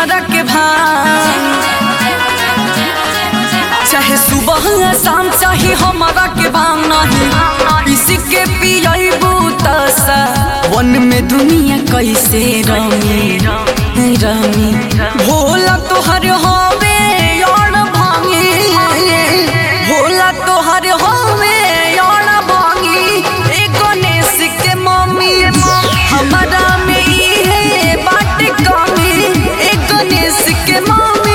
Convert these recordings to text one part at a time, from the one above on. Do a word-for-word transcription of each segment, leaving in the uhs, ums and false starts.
हमारा के भान, चाहे सुबह या शाम चाहे हमारा के भान नहीं इसी के पियबू तसा वन में दुनिया कैसे रमी रमी भोला तोहर होवे यार भांगी, भोला तोहर होवे यार भांगी ए गणेश के मम्मी हमारा में इहे बात कमी ए गणेश के मम्मी।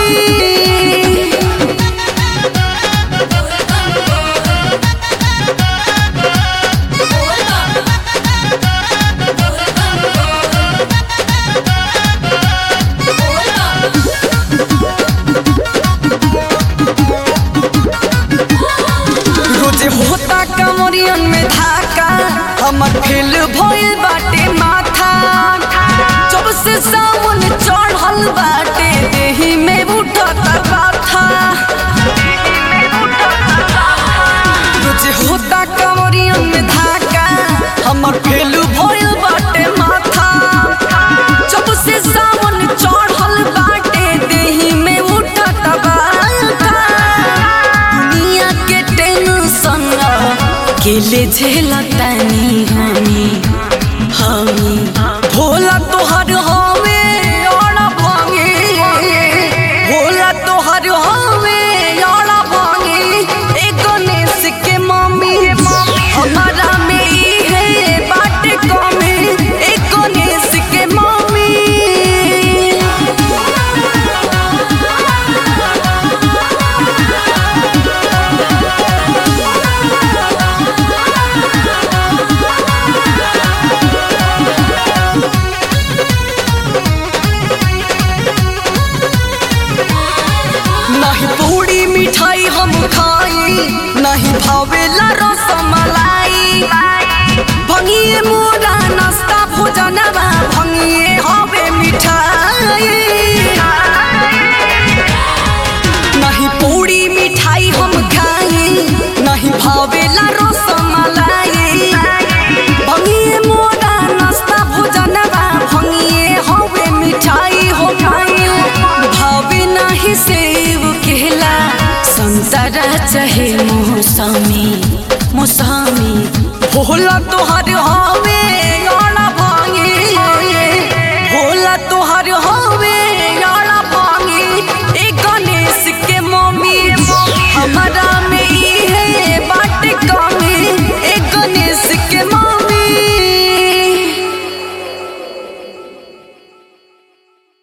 होता कमरियन में धाका हमर फेल भइल बाटे माथा, जब से सावन चढ़ल बाटे देही में उठत बाथा, रोजे होता कमरियन में धाका हमर फेल भइल बाटे माथा, जब से सावन चढ़ल बाटे देही में उठत बाथा, दुनिया के टेंशन केले झेलतानी हमी हमी भोला तोहर हवे यार भांगे, भोला तोहर हवे यार भांगे ए गणेश के मम्मी हमारा में इहे बात कमी ए गणेश के मम्मी। नहीं पूरी मिठाई हम खाई नहीं भावेला रसमलाई, भंगिए मोरा नाश्ता भोजनवा भंगिए हवे मिठाई, नहीं पूरी मिठाई हम खाई नहीं भावेला रसमलाई, भंगिए मोरा नाश्ता भोजनवा भंगिए हवे मिठाई हो भावे नहीं सेव केला संतरा चाहे मौसमी मौसमी भोला तोहर